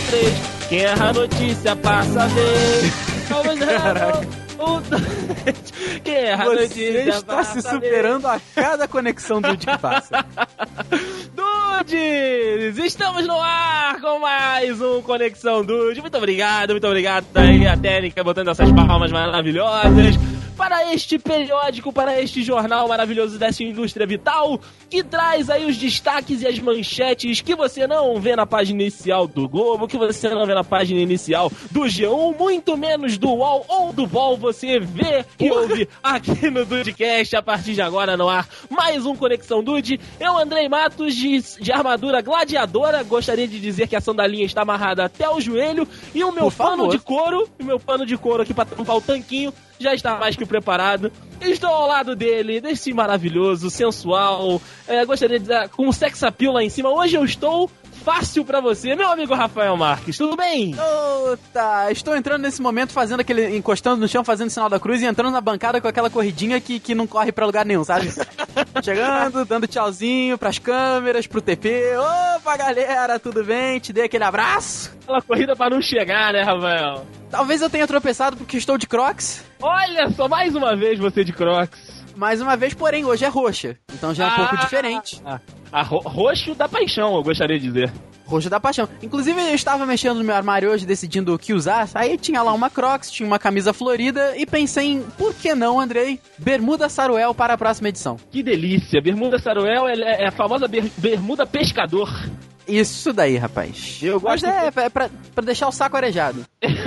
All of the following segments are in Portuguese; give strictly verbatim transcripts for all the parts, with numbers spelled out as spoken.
três. Quem erra a notícia passa a vez. Vamos lá. Um, dois, quem erra a notícia Você está se superando a cada conexão do que passa. Dudes, estamos no ar com mais um Conexão Dude. Muito obrigado, muito obrigado aí a técnica botando essas palmas maravilhosas para este periódico, para este jornal maravilhoso dessa indústria vital, que traz aí os destaques e as manchetes que você não vê na página inicial do Globo, que você não vê na página inicial do G um, muito menos do U O L ou do V O L, você vê e ouve aqui no Dudecast, a partir de agora no ar, mais um Conexão Dude. Eu, Andrei Matos, de, de armadura gladiadora, gostaria de dizer que a sandalinha está amarrada até o joelho, e o meu Por pano favor. de couro, o meu pano de couro aqui para tampar o tanquinho, já está mais que preparado. Estou ao lado dele, desse maravilhoso, sensual, é, gostaria de dizer, com um sex appeal lá em cima. Hoje eu estou fácil pra você, meu amigo Rafael Marques, tudo bem? Puta, estou entrando nesse momento fazendo aquele, encostando no chão, fazendo sinal da cruz e entrando na bancada com aquela corridinha que, que não corre pra lugar nenhum, sabe? Chegando, dando tchauzinho pras câmeras, pro T P. Opa, galera, tudo bem? Te dei aquele abraço. Aquela corrida pra não chegar, né, Rafael? Talvez eu tenha tropeçado porque estou de Crocs. Olha só, mais uma vez você de Crocs. Mais uma vez, porém, hoje é roxa. Então já é um Ah, pouco diferente. Ah, a ro- roxo da paixão, eu gostaria de dizer. Roxa da paixão. Inclusive, eu estava mexendo no meu armário hoje, decidindo o que usar. Aí tinha lá uma Crocs, tinha uma camisa florida e pensei em, por que não, Andrei? Bermuda Saruel para a próxima edição. Que delícia, bermuda Saruel é, é a famosa ber- bermuda pescador. Isso daí, rapaz. Eu Mas gosto é, é pra, pra deixar o saco arejado.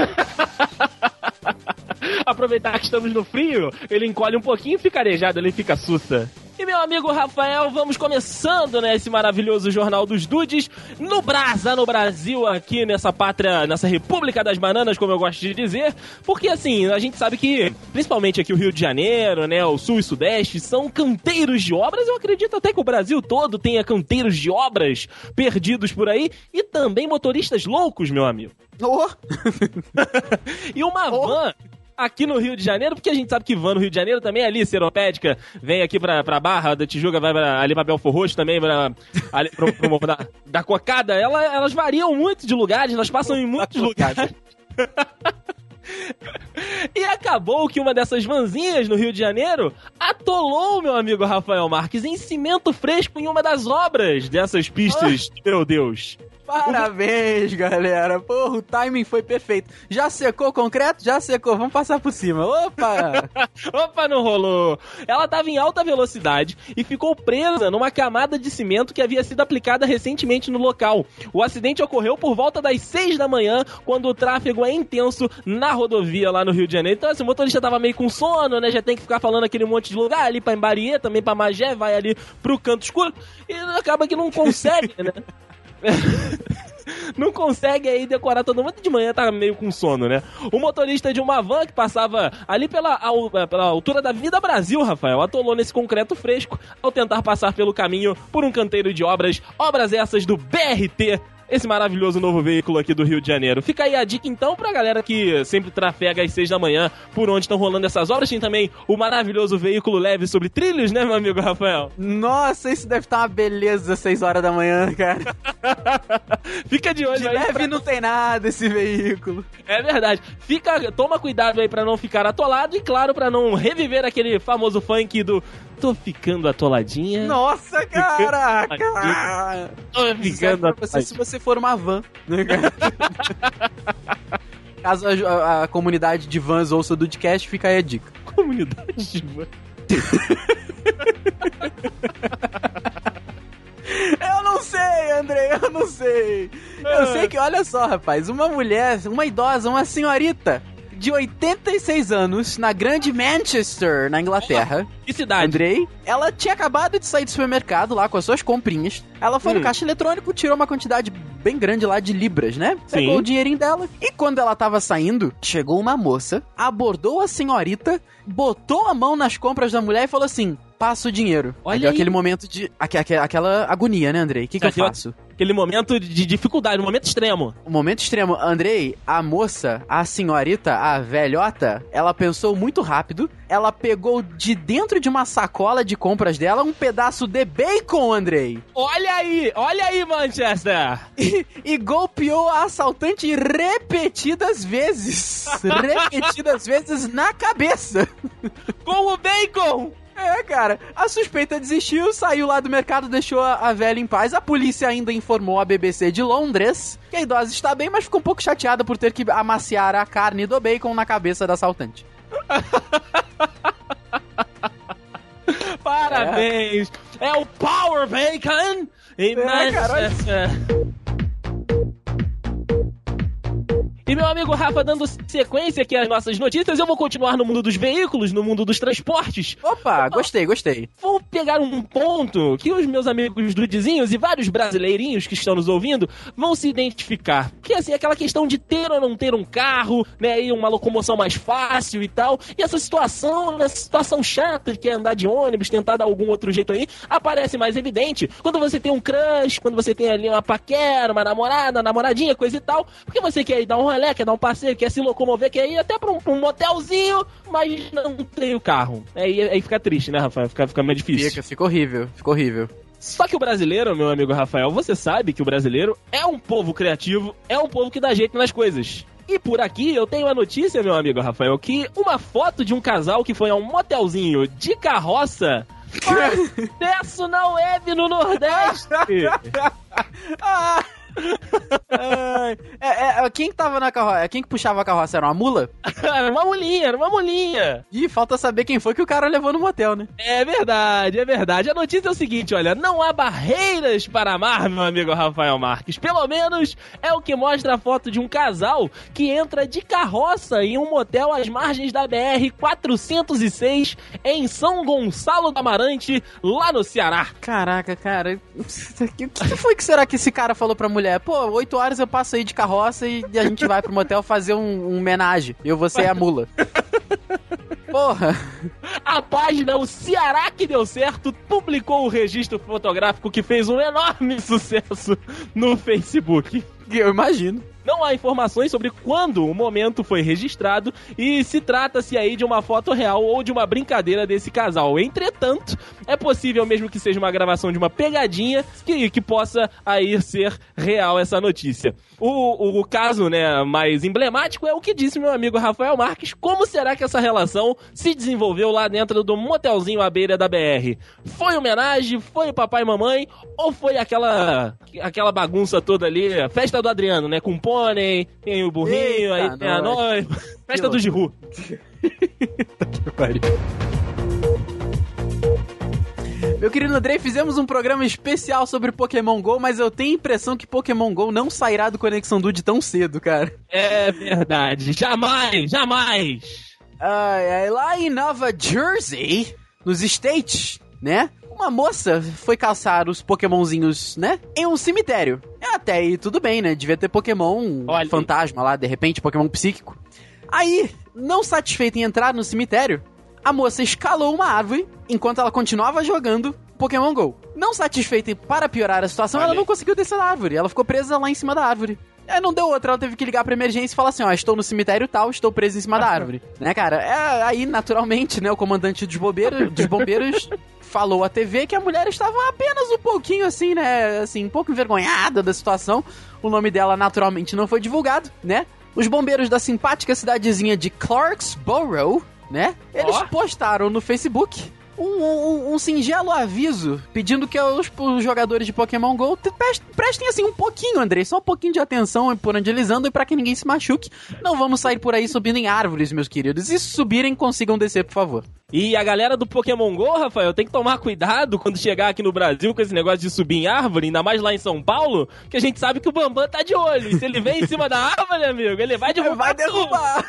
Aproveitar que estamos no frio, ele encolhe um pouquinho e fica arejado, ele fica sussa. E meu amigo Rafael, vamos começando, né, esse maravilhoso Jornal dos Dudes, no Brasa, no Brasil, aqui nessa pátria, nessa República das Bananas, como eu gosto de dizer, porque assim, a gente sabe que, principalmente aqui o Rio de Janeiro, né, o Sul e Sudeste, são canteiros de obras. Eu acredito até que o Brasil todo tenha canteiros de obras perdidos por aí, e também motoristas loucos, meu amigo. Oh. E uma Oh. van aqui no Rio de Janeiro, porque a gente sabe que van no Rio de Janeiro também é ali, Seropédica, vem aqui pra, pra Barra da Tijuca, vai pra, ali pra Belfor Roxo também, pra, ali pro, pro, pro, da, da Cocada, ela, elas variam muito de lugares, elas passam em muitos lugares. E acabou que uma dessas vanzinhas no Rio de Janeiro atolou, meu amigo Rafael Marques, em cimento fresco em uma das obras dessas pistas, oh. Meu Deus. Parabéns, galera. Porra, o timing foi perfeito. Já secou o concreto? Já secou. Vamos passar por cima. Opa! Opa, não rolou. Ela estava em alta velocidade e ficou presa numa camada de cimento que havia sido aplicada recentemente no local. O acidente ocorreu por volta das seis da manhã, quando o tráfego é intenso na rodovia lá no Rio de Janeiro. Então, assim, o motorista tava meio com sono, né? Já tem que ficar falando aquele monte de lugar, ali pra Embariê, também pra Magé, vai ali pro canto escuro. E acaba que não consegue, né? Não consegue aí decorar todo mundo. De manhã tá meio com sono, né? O motorista de uma van que passava ali pela, ao, pela altura da Avenida Brasil, Rafael, atolou nesse concreto fresco ao tentar passar pelo caminho por um canteiro de obras. Obras essas do B R T, esse maravilhoso novo veículo aqui do Rio de Janeiro. Fica aí a dica, então, pra galera que sempre trafega às seis da manhã por onde estão rolando essas obras. Tem também o maravilhoso veículo leve sobre trilhos, né, meu amigo Rafael? Nossa, isso deve estar uma beleza às seis horas da manhã, cara. Fica de olho de aí. leve pra... não tem nada esse veículo. É verdade. Fica, toma cuidado aí pra não ficar atolado e, claro, pra não reviver aquele famoso funk do tô ficando atoladinha. Nossa, caraca! Tô ficando atoladinha. Você, se você for uma van, né, cara? Caso a, a, a comunidade de vans ouça o Dudecast, fica aí a dica. Comunidade de vans? Eu não sei, Andrei, eu não sei. Eu sei que, olha só, rapaz, uma mulher, uma idosa, uma senhorita de oitenta e seis anos, na grande Manchester, na Inglaterra. Que cidade? Andrei, ela tinha acabado de sair do supermercado lá com as suas comprinhas. Ela foi hum. no caixa eletrônico, tirou uma quantidade bem grande lá de libras, né? Pegou Sim. o dinheirinho dela. E quando ela tava saindo, chegou uma moça, abordou a senhorita, botou a mão nas compras da mulher e falou assim: passa o dinheiro. Olha Deu aí. aquele momento de... aque- aque- Aquela agonia, né, Andrei? O que, que eu Deu faço? Aquele momento de dificuldade, um momento extremo. O momento extremo. Andrei, a moça, a senhorita, a velhota, ela pensou muito rápido. Ela pegou de dentro de uma sacola de compras dela um pedaço de bacon, Andrei. Olha aí, olha aí, Manchester. E, e golpeou a assaltante repetidas vezes. repetidas vezes na cabeça. Com o bacon. É, cara, a suspeita desistiu, saiu lá do mercado, deixou a, a velha em paz. A polícia ainda informou a B B C de Londres que a idosa está bem, mas ficou um pouco chateada por ter que amaciar a carne do bacon na cabeça da assaltante. Parabéns. É. é o Power Bacon em É, Manchester. E meu amigo Rafa, dando sequência aqui às nossas notícias, eu vou continuar no mundo dos veículos, no mundo dos transportes. Opa, gostei, gostei. Vou pegar um ponto que os meus amigos dudezinhos e vários brasileirinhos que estão nos ouvindo vão se identificar. Que assim, aquela questão de ter ou não ter um carro, né, e uma locomoção mais fácil e tal. E essa situação, essa situação chata de que é andar de ônibus, tentar dar algum outro jeito aí, aparece mais evidente quando você tem um crush, quando você tem ali uma paquera, uma namorada, uma namoradinha, coisa e tal. Porque você quer ir dar um rolê, quer dar um passeio, quer se locomover, quer ir até pra um, pra um motelzinho, mas não tem o carro. Aí, aí fica triste, né, Rafael? Fica, fica meio difícil. Fica, fica horrível, fica horrível. Só que o brasileiro, meu amigo Rafael, você sabe que o brasileiro é um povo criativo, é um povo que dá jeito nas coisas. E por aqui eu tenho a notícia, meu amigo Rafael, que uma foto de um casal que foi a um motelzinho de carroça faz sucesso na web no Nordeste. ah. é, é, quem que tava na carroça? Quem que puxava a carroça? Era uma mula? Era uma mulinha, era uma mulinha. Ih, falta saber quem foi que o cara levou no motel, né? É verdade, é verdade. A notícia é o seguinte, olha, não há barreiras para amar, meu amigo Rafael Marques. Pelo menos é o que mostra a foto de um casal que entra de carroça em um motel às margens da B R quatrocentos e seis em São Gonçalo do Amarante, lá no Ceará. Caraca, cara, o que, que foi que será que esse cara falou pra mulher? Pô, oito horas eu passo aí de carroça e a gente vai pro motel fazer um, um homenagem. Eu vou ser a mula. Porra. A página O Ceará que Deu Certo publicou o registro fotográfico que fez um enorme sucesso no Facebook. Eu imagino. Não há informações sobre quando o momento foi registrado e se trata-se aí de uma foto real ou de uma brincadeira desse casal. Entretanto, é possível mesmo que seja uma gravação de uma pegadinha que, que possa aí ser real essa notícia. O, o, o caso, né, mais emblemático é o que disse meu amigo Rafael Marques. Como será que essa relação se desenvolveu lá dentro do motelzinho à beira da B R? Foi homenagem? Foi o papai e mamãe? Ou foi aquela, aquela bagunça toda ali, a festa do Adriano, né, com pônei, tem o burrinho, Eita, aí tem a noiva. Festa do Giru. Que pariu. Meu querido Andrei, fizemos um programa especial sobre Pokémon GO, mas eu tenho a impressão que Pokémon GO não sairá do Conexão Dude tão cedo, cara. É verdade. Jamais, jamais. Ai, ai, lá em Nova Jersey, nos States, né? Uma moça foi caçar os Pokémonzinhos, né? Em um cemitério. Até aí tudo bem, né? Devia ter Pokémon Olha. fantasma lá, de repente, Pokémon psíquico. Aí, não satisfeita em entrar no cemitério, a moça escalou uma árvore enquanto ela continuava jogando Pokémon GO. Não satisfeita, para piorar a situação, Olha. ela não conseguiu descer da árvore. Ela ficou presa lá em cima da árvore. Aí não deu outra, ela teve que ligar pra emergência e falar assim, ó, estou no cemitério tal, estou preso em cima da árvore. Né, cara? É, aí, naturalmente, né, o comandante dos bombeiros, dos bombeiros falou à T V que a mulher estava apenas um pouquinho assim, né, assim, um pouco envergonhada da situação. O nome dela, naturalmente, não foi divulgado, né? Os bombeiros da simpática cidadezinha de Clarksboro, né, eles oh. postaram no Facebook Um, um, um singelo aviso pedindo que os, os jogadores de Pokémon GO prestem assim um pouquinho, Andrei, só um pouquinho de atenção por onde eles andam e pra que ninguém se machuque. Não vamos sair por aí subindo em árvores, meus queridos. E se subirem, consigam descer, por favor. E a galera do Pokémon GO, Rafael, tem que tomar cuidado quando chegar aqui no Brasil com esse negócio de subir em árvore, ainda mais lá em São Paulo, que a gente sabe que o Bambam tá de olho. E se ele vem em cima da árvore, amigo, ele vai derrubar. Vai derrubar.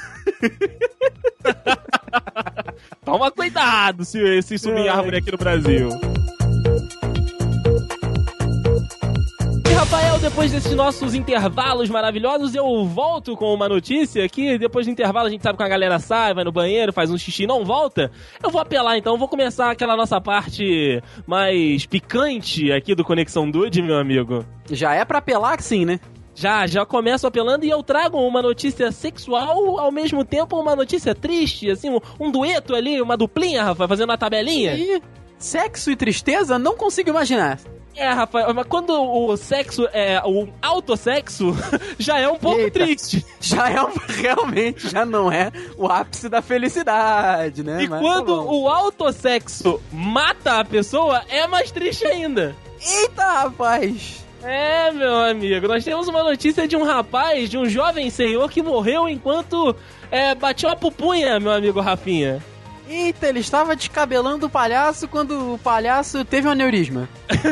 Toma cuidado se, se subir em árvore aqui no Brasil. E, Rafael, depois desses nossos intervalos maravilhosos, eu volto com uma notícia que depois do intervalo a gente sabe que a galera sai, vai no banheiro, faz um xixi e não volta. Eu vou apelar então, vou começar aquela nossa parte mais picante aqui do Conexão Dude, meu amigo. Já é pra apelar sim, né? Já, já começo apelando e eu trago uma notícia sexual, ao mesmo tempo uma notícia triste, assim, um, um dueto ali, uma duplinha, Rafa, fazendo uma tabelinha. E sexo e tristeza, não consigo imaginar. É, Rafael, mas quando o sexo é o autossexo, já é um pouco Eita. triste. Já é, um- realmente, já não é o ápice da felicidade, né? E Mas quando tá bom. o autossexo mata a pessoa, é mais triste ainda. Eita, rapaz! É, meu amigo, nós temos uma notícia de um rapaz, de um jovem senhor que morreu enquanto é, bateu a pupunha, meu amigo Rafinha. Eita, ele estava descabelando o palhaço quando o palhaço teve um aneurisma.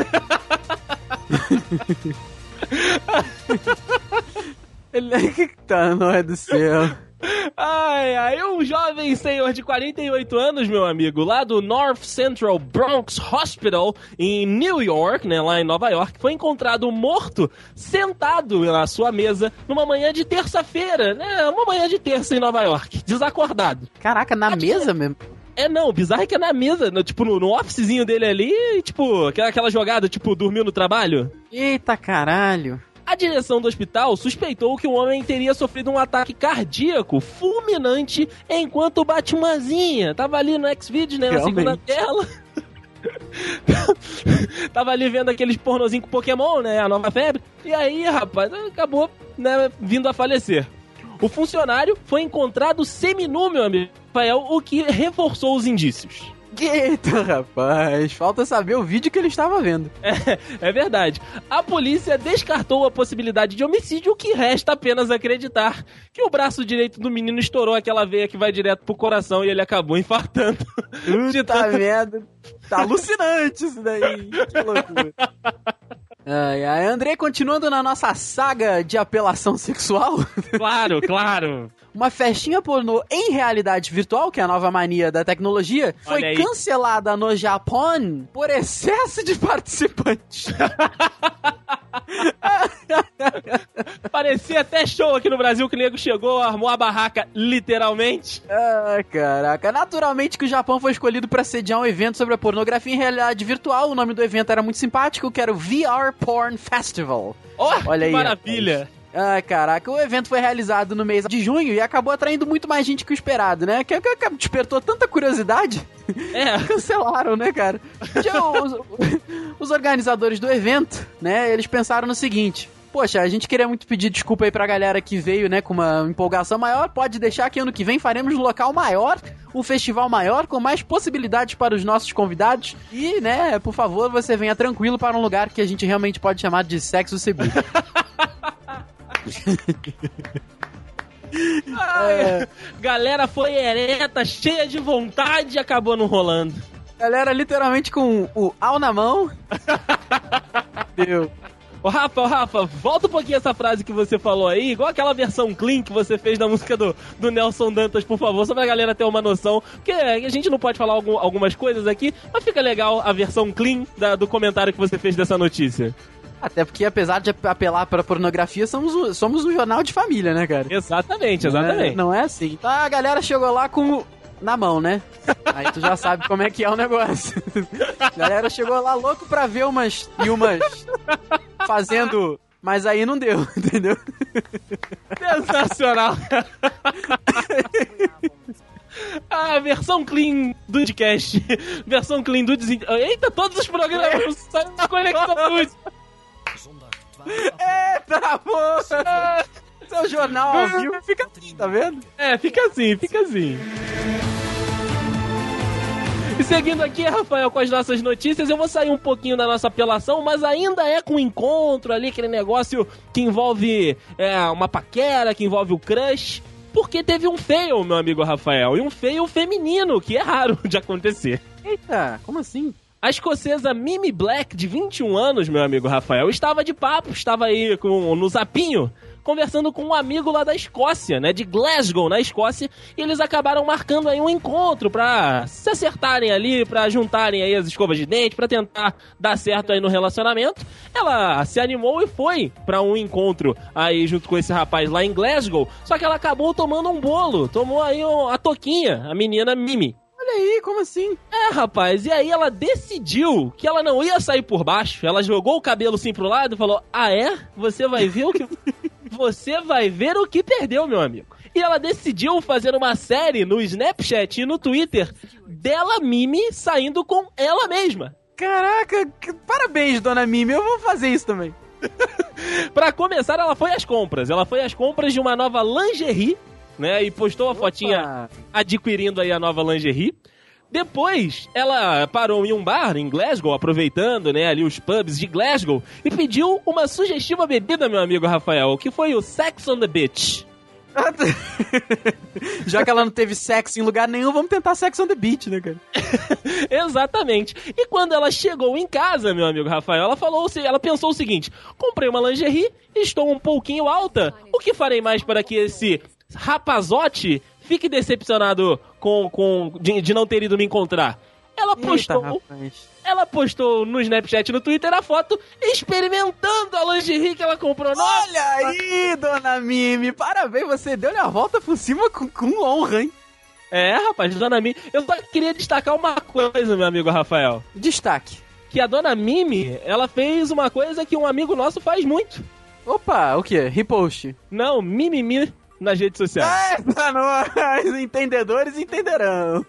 Ele... Eita, não é do céu. Ai, ai, um jovem senhor de quarenta e oito anos, meu amigo, lá do North Central Bronx Hospital, em New York, né, lá em Nova York, foi encontrado morto, sentado na sua mesa, numa manhã de terça-feira, né, uma manhã de terça em Nova York, desacordado. Caraca, na mesa mesmo? É, não, o bizarro é que é na mesa, no, tipo, no, no officezinho dele ali, e, tipo, aquela, aquela jogada, tipo, dormiu no trabalho. Eita, caralho. A direção do hospital suspeitou que o homem teria sofrido um ataque cardíaco fulminante enquanto bate uma asinha. Tava ali no Xvideos, né, na Realmente. segunda tela. Tava ali vendo aqueles pornozinhos com Pokémon, né, a nova febre. E aí, rapaz, acabou, né, vindo a falecer. O funcionário foi encontrado seminu, meu amigo Rafael, o que reforçou os indícios. Eita, rapaz. Falta saber o vídeo que ele estava vendo. É, é verdade. A polícia descartou a possibilidade de homicídio, o que resta apenas acreditar que o braço direito do menino estourou aquela veia que vai direto pro coração e ele acabou infartando. Puta merda. Tá alucinante isso daí. Que loucura. Ai, ai, André, continuando na nossa saga de apelação sexual, Claro, claro. uma festinha pornô em realidade virtual, que é a nova mania da tecnologia, foi Olha aí. cancelada no Japão por excesso de participantes. Parecia até show aqui no Brasil que o nego chegou, armou a barraca, literalmente. Ah, caraca. Naturalmente que o Japão foi escolhido para sediar um evento sobre a pornografia em realidade virtual. O nome do evento era muito simpático, que era o V R Porn Festival. Oh, Olha que aí, maravilha. Ah, caraca, o evento foi realizado no mês de junho e acabou atraindo muito mais gente que o esperado, né? Que, que, que despertou tanta curiosidade. É. Cancelaram, né, cara? Porque os, os organizadores do evento, né, eles pensaram no seguinte: poxa, a gente queria muito pedir desculpa aí pra galera que veio, né, com uma empolgação maior. Pode deixar que ano que vem faremos um local maior, um festival maior, com mais possibilidades para os nossos convidados. E, né, por favor, você venha tranquilo para um lugar que a gente realmente pode chamar de sexo seguro. Ai, galera foi ereta, cheia de vontade e acabou não rolando. Galera, literalmente com o au na mão. Deu. Ô Rafa, ô Rafa, volta um pouquinho essa frase que você falou aí, igual aquela versão clean que você fez da música do, do Nelson Dantas, por favor, só pra galera ter uma noção, porque a gente não pode falar algum, algumas coisas aqui, mas fica legal a versão clean da, do comentário que você fez dessa notícia. Até porque, apesar de apelar pra pornografia, somos, o- somos um jornal de família, né, cara? Exatamente, exatamente. Não é, não é assim. Então a galera chegou lá com o... na mão, né? Aí tu já sabe como é que é o negócio. A galera chegou lá louco pra ver umas e umas fazendo, mas aí não deu, entendeu? Sensacional. A versão clean do podcast. Versão clean do desint... Eita, todos os programas saem da Conexão Dude. Eita, porra! Seu jornal ao vivo fica assim, tá vendo? É, fica assim, fica assim. E seguindo aqui, Rafael, com as nossas notícias, eu vou sair um pouquinho da nossa apelação, mas ainda é com encontro ali, aquele negócio que envolve é, uma paquera, que envolve o crush, porque teve um fail, meu amigo Rafael, e um fail feminino, que é raro de acontecer. Eita, como assim? A escocesa Mimi Black, de vinte e um anos, meu amigo Rafael, estava de papo, estava aí com, no zapinho, conversando com um amigo lá da Escócia, né, de Glasgow, na Escócia, e eles acabaram marcando aí um encontro pra se acertarem ali, pra juntarem aí as escovas de dente, pra tentar dar certo aí no relacionamento. Ela se animou e foi pra um encontro aí junto com esse rapaz lá em Glasgow, só que ela acabou tomando um bolo, tomou aí a toquinha, a menina Mimi. Olha aí, como assim? É, rapaz, e aí ela decidiu que ela não ia sair por baixo, ela jogou o cabelo assim pro lado e falou, ah é? Você vai ver o que... Você vai ver o que perdeu, meu amigo. E ela decidiu fazer uma série no Snapchat e no Twitter dela, Mimi, saindo com ela mesma. Caraca, que... parabéns, dona Mimi, eu vou fazer isso também. Pra começar, ela foi às compras. Ela foi às compras de uma nova lingerie, né? E postou a Opa. fotinha adquirindo aí a nova lingerie. Depois, ela parou em um bar em Glasgow, aproveitando, né, ali os pubs de Glasgow, e pediu uma sugestiva bebida, meu amigo Rafael, que foi o Sex on the Beach. Já que ela não teve sexo em lugar nenhum, vamos tentar Sex on the Beach, né, cara? Exatamente. E quando ela chegou em casa, meu amigo Rafael, ela falou, ela pensou o seguinte, comprei uma lingerie, estou um pouquinho alta, o que farei mais para que esse rapazote fique decepcionado com, com, de, de não ter ido me encontrar? Ela postou, Eita, ela postou no Snapchat e no Twitter a foto experimentando a lingerie que ela comprou. Nossa! Olha aí, dona Mimi, parabéns, você deu-lhe a volta por cima com, com honra, hein? É, rapaz, dona Mimi, eu só queria destacar uma coisa, meu amigo Rafael. Destaque. Que a dona Mimi, ela fez uma coisa que um amigo nosso faz muito. Opa, o quê? Repost? Não, mimimi nas redes sociais. Essa nós, entendedores entenderão.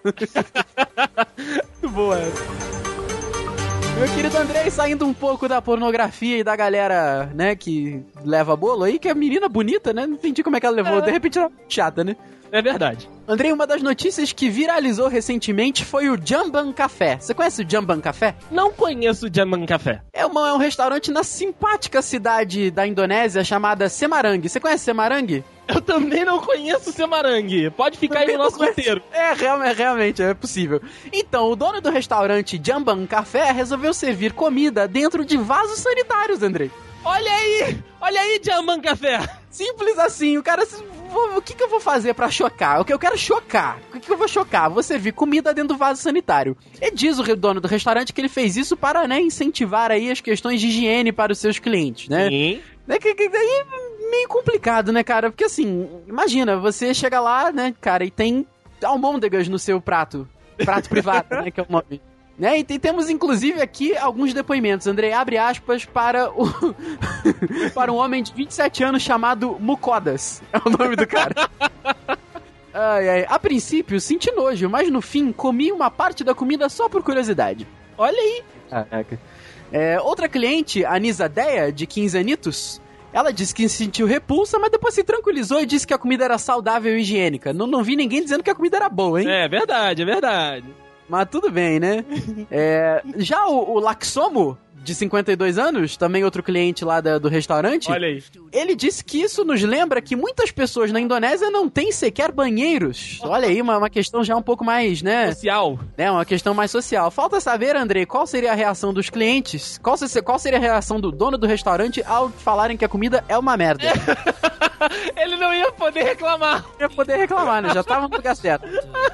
Boa. Meu querido Andrei, saindo um pouco da pornografia e da galera, né, que leva bolo aí, que é menina bonita, né? Não entendi como é que ela levou, é. De repente ela é chata, né? É verdade. Andrei, uma das notícias que viralizou recentemente foi o Jamban Café. Você conhece o Jamban Café? Não conheço o Jamban Café. É, uma, é um restaurante na simpática cidade da Indonésia chamada Semarang. Você conhece Semarang? Eu também não conheço Semarang. Pode ficar também aí no nosso roteiro. É, realmente, realmente, é possível. Então, o dono do restaurante Jamban Café resolveu servir comida dentro de vasos sanitários, Andrei. Olha aí! Olha aí, Jamban Café! Simples assim, o cara... O que, que eu vou fazer pra chocar? O que eu quero chocar? O que, que eu vou chocar? Vou servir comida dentro do vaso sanitário. E diz o dono do restaurante que ele fez isso para, né, incentivar aí as questões de higiene para os seus clientes, né? Sim. É que, que, daí meio complicado, né, cara? Porque assim, imagina, você chega lá, né, cara, e tem almôndegas no seu prato. Prato privado, né, que é o nome. Né? E temos, inclusive, aqui alguns depoimentos. Andrei, abre aspas para o para um homem de vinte e sete anos chamado Mucodas. É o nome do cara. Ai, ai. A princípio, senti nojo, mas no fim, comi uma parte da comida só por curiosidade. Olha aí. Caraca. É, outra cliente, a Nisadeia, de quinze anitos, ela disse que sentiu repulsa, mas depois se tranquilizou e disse que a comida era saudável e higiênica. Não, não vi ninguém dizendo que a comida era boa, hein? É verdade, é verdade. Mas tudo bem, né? É, já o, o Laxomo, de cinquenta e dois anos, também outro cliente lá da, do restaurante, olha aí, ele disse que isso nos lembra que muitas pessoas na Indonésia não têm sequer banheiros. Olha aí, uma, uma questão já um pouco mais, né? Social. É, uma questão mais social. Falta saber, Andrei, qual seria a reação dos clientes, qual, se, qual seria a reação do dono do restaurante ao falarem que a comida é uma merda. Ele não ia poder reclamar. Não ia poder reclamar, né? Já tava no lugar certo.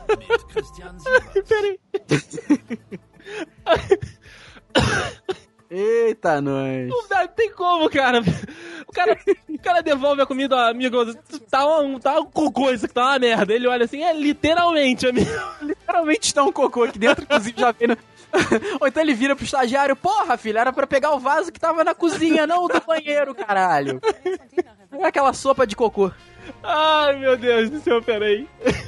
Peraí. Eita, nós. Não dá, tem como, cara. O cara, o cara devolve a comida, ó, amigo, tá um, tá um cocô, isso aqui tá uma merda. Ele olha assim, é literalmente, amigo. Literalmente tá um cocô aqui dentro, inclusive já vendo. Ou então ele vira pro estagiário, porra, filho, era pra pegar o vaso que tava na cozinha, não o do banheiro, caralho. É aquela sopa de cocô. Ai, meu Deus do céu, peraí.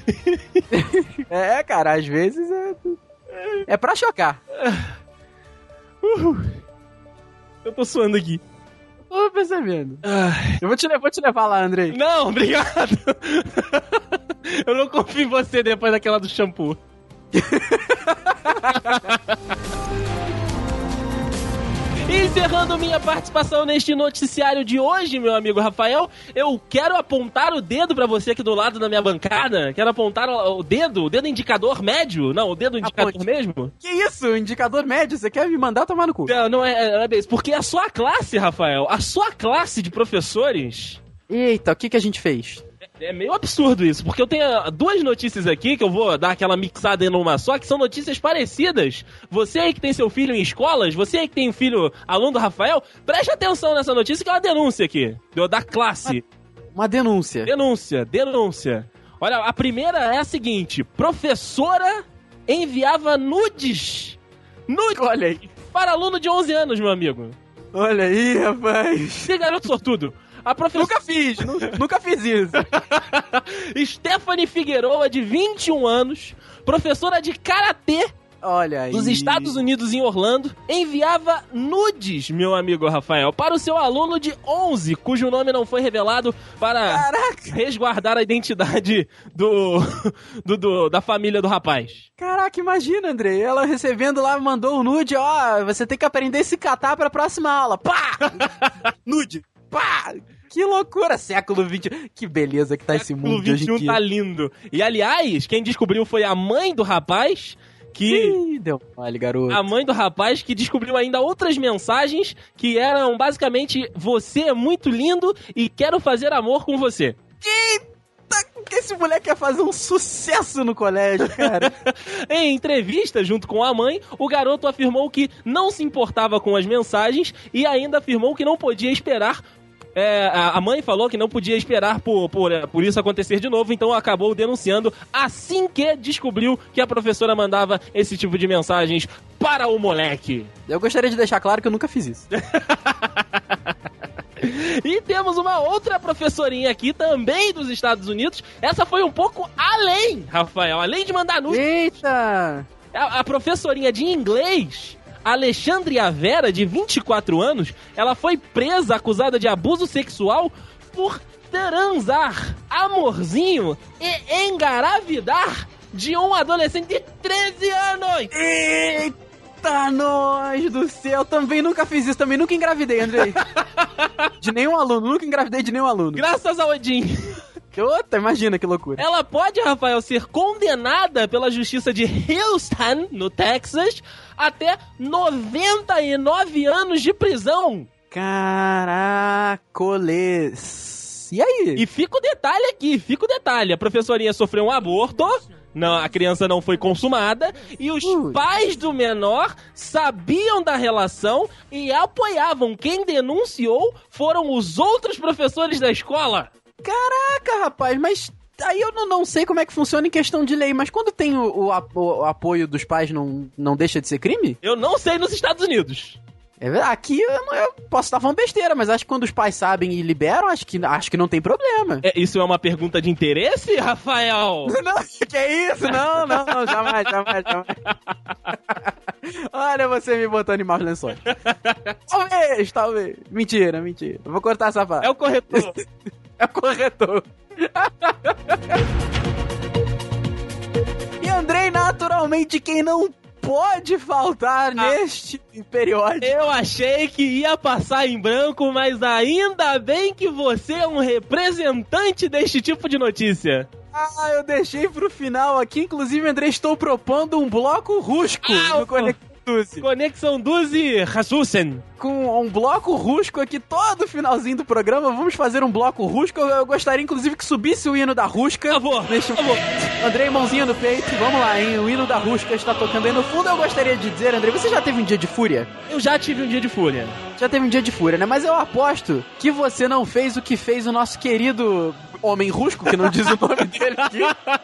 É, cara, às vezes é... É pra chocar. Uhul. Eu tô suando aqui. Tô percebendo. Eu vou te, vou te levar lá, Andrei. Não, obrigado. Eu não confio em você depois daquela do shampoo. Encerrando Iniciando minha participação neste noticiário de hoje, meu amigo Rafael, eu quero apontar o dedo pra você aqui do lado da minha bancada. Quero apontar o dedo, o dedo indicador médio. Não, o dedo indicador Aponte. mesmo. Que isso? Indicador médio? Você quer me mandar tomar no cu? Não, não é, não é bem isso. Porque a sua classe, Rafael, a sua classe de professores... Eita, o que, que a gente fez? É meio absurdo isso, porque eu tenho duas notícias aqui que eu vou dar aquela mixada em uma só, que são notícias parecidas. Você aí que tem seu filho em escolas, você aí que tem um filho aluno do Rafael, preste atenção nessa notícia que é uma denúncia aqui, da classe. Uma, uma denúncia. Denúncia, denúncia. Olha, a primeira é a seguinte: professora enviava nudes, nudes Olha aí. para aluno de onze anos, meu amigo. Olha aí, rapaz. Que garoto sortudo. A professora... Nunca fiz, nunca fiz isso. Stephanie Figueroa, de vinte e um anos, professora de karatê, olha aí, dos Estados Unidos em Orlando, enviava nudes, meu amigo Rafael, para o seu aluno de onze, cujo nome não foi revelado para Caraca. resguardar a identidade do, do, do, da família do rapaz. Caraca, imagina, Andrei, ela recebendo lá, mandou um nude, ó, você tem que aprender a se catar pra próxima aula. Pá! Nude. Pá! Que loucura, século vinte. Que beleza que tá esse mundo de hoje em dia. século vinte e um tá lindo. E, aliás, quem descobriu foi a mãe do rapaz, que... Ih, deu mole, garoto. A mãe do rapaz que descobriu ainda outras mensagens que eram basicamente: você é muito lindo e quero fazer amor com você. Eita, que esse moleque quer fazer um sucesso no colégio, cara. Em entrevista junto com a mãe, o garoto afirmou que não se importava com as mensagens e ainda afirmou que não podia esperar. É, a mãe falou que não podia esperar por, por, por isso acontecer de novo, então acabou denunciando assim que descobriu que a professora mandava esse tipo de mensagens para o moleque. Eu gostaria de deixar claro que eu nunca fiz isso. E temos uma outra professorinha aqui, também dos Estados Unidos. Essa foi um pouco além, Rafael, além de mandar nudes. Eita! A, a professorinha de inglês, Alexandria Vera, de vinte e quatro anos, ela foi presa acusada de abuso sexual por transar, amorzinho e engravidar de um adolescente de treze anos. Eita, nós do céu, também nunca fiz isso, também nunca engravidei, Andrei. De nenhum aluno, nunca engravidei de nenhum aluno. Graças ao Odin. Outra, imagina que loucura. Ela pode, Rafael, ser condenada pela justiça de Houston, no Texas, até noventa e nove anos de prisão. Caracoles. E aí? E fica o detalhe aqui, fica o detalhe. A professorinha sofreu um aborto, não, a criança não foi consumada, e os Ui. pais do menor sabiam da relação e apoiavam. Quem denunciou foram os outros professores da escola. Caraca, rapaz, mas aí eu não, não sei como é que funciona em questão de lei, mas quando tem o, o, o apoio dos pais, não, não deixa de ser crime? Eu não sei nos Estados Unidos. É, aqui eu, não, eu posso estar falando besteira, mas acho que quando os pais sabem e liberam, acho que, acho que não tem problema. É, isso é uma pergunta de interesse, Rafael? Não, que é isso? Não, não, não, jamais, jamais, jamais. Olha você me botando em maus lençóis. Talvez, talvez. Mentira, mentira. Eu vou cortar essa parte. É o corretor. É o corretor. E Andrei, naturalmente, quem não pode faltar ah, neste periódico. Eu achei que ia passar em branco, mas ainda bem que você é um representante deste tipo de notícia. Ah, eu deixei pro final aqui. Inclusive, Andrei, estou propondo um bloco rusco ah, no Conexão Duzi. Conexão Duzi Rasmussen. Com um bloco rusco aqui, todo finalzinho do programa, vamos fazer um bloco rusco. Eu, eu gostaria, inclusive, que subisse o hino da Rusca. Por favor, neste... por favor. Andrei, mãozinha no peito, vamos lá, hein? O hino da Rusca está tocando aí no fundo. Eu gostaria de dizer, Andrei, você já teve um dia de fúria? Eu já tive um dia de fúria. Já teve um dia de fúria, né? Mas eu aposto que você não fez o que fez o nosso querido homem rusco, que não diz o nome dele aqui.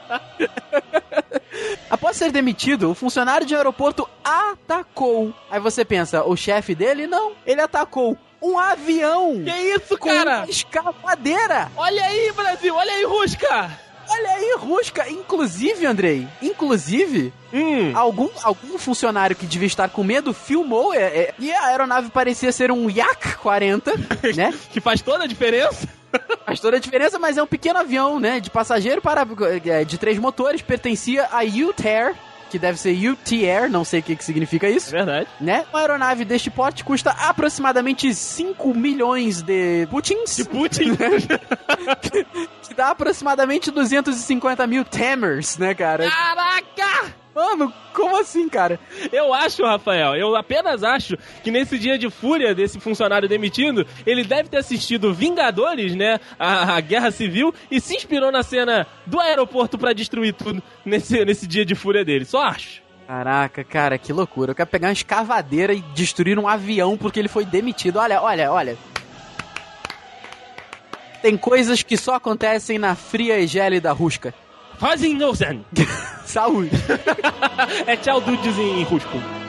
Após ser demitido, o funcionário de aeroporto atacou. Aí você pensa, o chefe dele? Não, ele atacou um avião. Que isso, com cara? Uma escavadeira. Olha aí, Brasil, olha aí, Rusca. Olha aí, Rusca. Inclusive, Andrei, inclusive, hum. algum, algum funcionário que devia estar com medo filmou é, é, e a aeronave parecia ser um Yak quarenta, né? Que faz toda a diferença. Faz toda a diferença, mas é um pequeno avião, né? De passageiro para de três motores, pertencia a U-Tair, que deve ser U T R, não sei o que, que significa isso. É verdade. Né? Uma aeronave deste porte custa aproximadamente cinco milhões de putins. De Putin. que, que dá aproximadamente duzentos e cinquenta mil Tamers, né, cara? Caraca! Mano, como assim, cara? Eu acho, Rafael, eu apenas acho que nesse dia de fúria desse funcionário demitido, ele deve ter assistido Vingadores, né, a, a Guerra Civil, e se inspirou na cena do aeroporto pra destruir tudo nesse, nesse dia de fúria dele. Só acho. Caraca, cara, que loucura. Eu quero pegar uma escavadeira e destruir um avião porque ele foi demitido. Olha, olha, olha. Tem coisas que só acontecem na fria e gélida Rusca. Fazem Saúde. Saúde. É tchau dudes em rusco.